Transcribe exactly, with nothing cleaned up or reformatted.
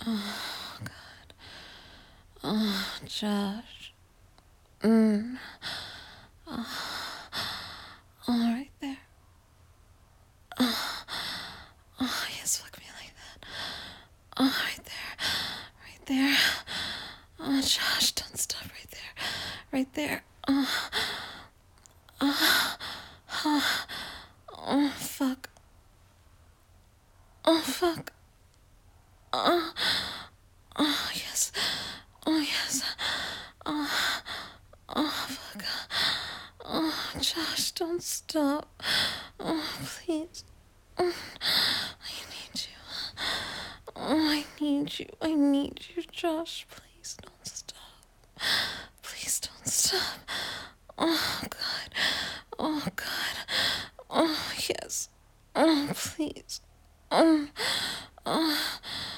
Oh, God. Oh, Josh. Mm. Oh, oh, right there. Oh, oh, yes, fuck me like that. Oh, right there. Right there. Oh, Josh, don't stop right there. Right there. Oh, oh, oh, oh fuck. Oh, fuck. Oh, oh, yes. Oh, yes. Oh, oh, fuck. Oh, Josh, don't stop. Oh, please. Oh, I need you. Oh, I need you. I need you, Josh. Please don't stop. Please don't stop. Oh, God. Oh, God. Oh, yes. Oh, please. Oh, oh.